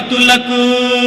దంపతులకు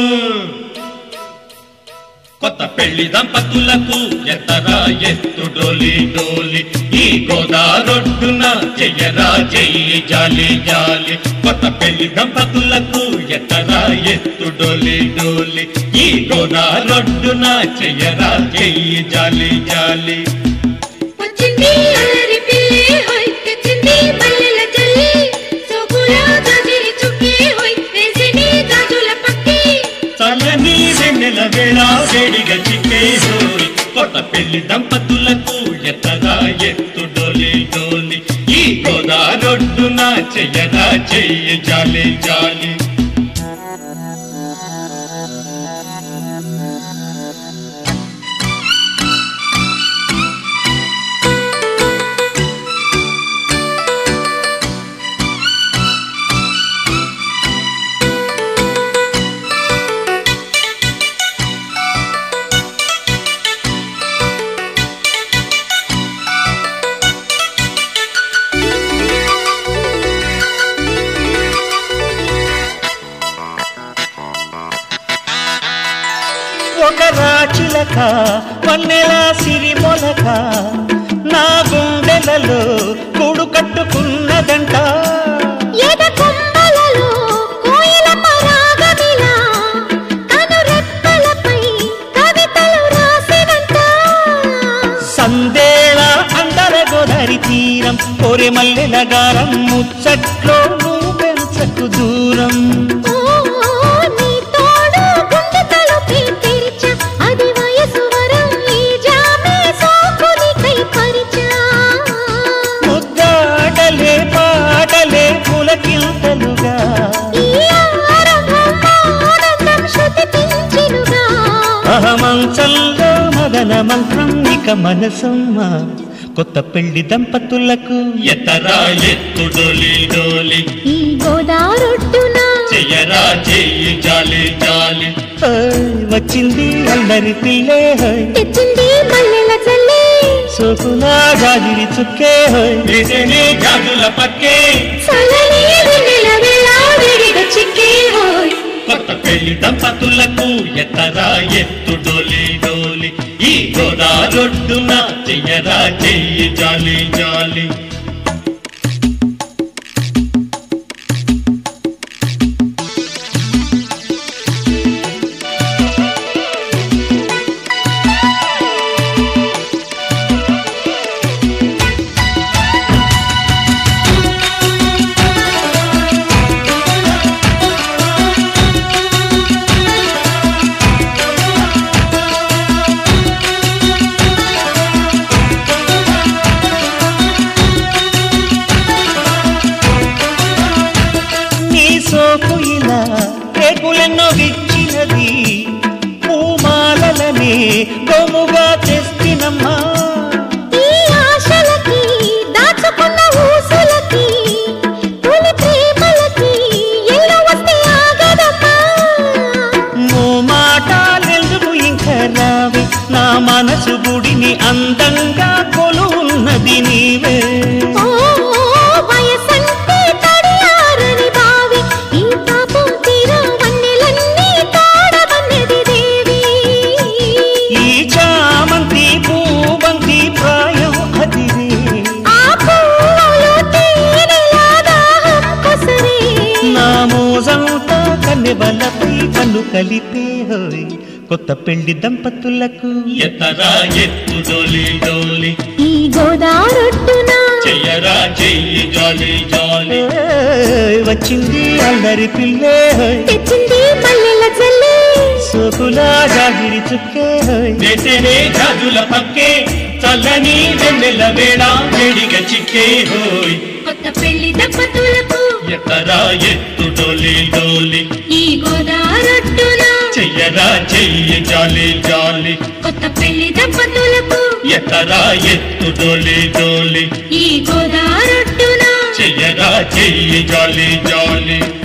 కొత్త పెళ్లి దంపతులకు ఎత్తరా ఎత్తు డోలి డోలి ఈ గోదారొడ్డున చెయ్యరా చెయ్యి జాలి జాలి కొత్త పెళ్లి దంపతులకు ఎత్తరా ఎత్తు డోలి డోలి ఈ గోదారొడ్డున చెయ్యరా చెయ్యి జాలి జాలి వచ్చింది అల్లరి పిల్లి హోయ్ తెచ్చింది మల్లెల జల్లి సోకులా జాజిరి చుక్కి హోయ్ వేసిని జాజుల పక్కి చల్లని వెన్నెల వేళ వేడిగా చిక్కే హోయ్ కొత్త పెళ్లి దంపతులకు ఎత్తరా ఎత్తు డోలి డోలి ఈ గోదారొడ్డున చెయ్యరా చెయ్యి జాలి జాలి ఒక రాచిలక వన్నెల సిరిమొలక నా గుండెలలో కూడు కట్టుకున్నదంట ఎద కొమ్మలలో కోయిల పరాగమిలా కను రెప్పలపై కవితలు రాసినంత సందేళ అందర గోదారి తీరం కోరె మల్లెల గారం ముచ్చట్లో నువ్వు పెంచకు దూరం ముద్దాటలే పాటలే పులకింతలుగా అహమంచంలో మదన మంత్రం ఇక మనసమ్మ కొత్త పెళ్లి దంపతులకు ఎత్తరా ఎత్తు డోలి డోలి ఈ గోదారొడ్డున చెయ్యరా చెయ్యి జాలి జాలి వచ్చింది అల్లరి పిల్లే హోయ్ తెచ్చింది మల్లెల జల్లి సోకులా జాజిరి చుక్కే హోయ్ వేసిని జాజుల పక్కే చల్లని వెన్నెల వేళ వేడిగా చిక్కి హోయ్ కొత్త పెళ్లి దంపతులకు ఎత్తరా ఎత్తు డోలి డోలి ఈ గోదారొడ్డున చెయ్యరా చెయ్యి జాలి జాలి సోకు ఇలా రేకులెన్నో విచ్చినది పూమాలనే గోముగా తెస్తినమ్మా ఈ ఆశలకి దాచుకున్న ఊసులకి తొలి ప్రేమలకి ఎల్లు వస్తే ఆగదమ్మా మో మాటలెందుకు ఇంకా రావే నా మనసు గుడిని అందంగా కొలువున్నది నీవే కన్నెవలపై కన్ను కలిపే హోయ్ కొత్త పెళ్లి దంపతులకు ఎత్తరా ఎత్తు డోలి డోలి ఈ గోదారొడ్డున చెయ్యరా చెయ్యి జాలి జాలి వచ్చింది అల్లరి పిల్లే హోయ్ తెచ్చింది మల్లెల జల్లి సోకులా జాగిరి చుక్కే హోయ్ వేసిని జాజుల పక్కే చల్లని వెన్నెల వేళ వేడిగా చిక్కే హోయ్ కొత్త పెళ్లి దంపతులకు ఎత్తరా ఎత్తు డోలి డోలి ఈ గోదారొడ్డున చెయ్యరా చెయ్యి జాలి జాలి కొత్త పెళ్లి దంపతులకు ఎత్తరా ఎత్తు డోలి డోలి ఈ గోదారొడ్డున చెయ్యరా చెయ్యి జాలి జాలి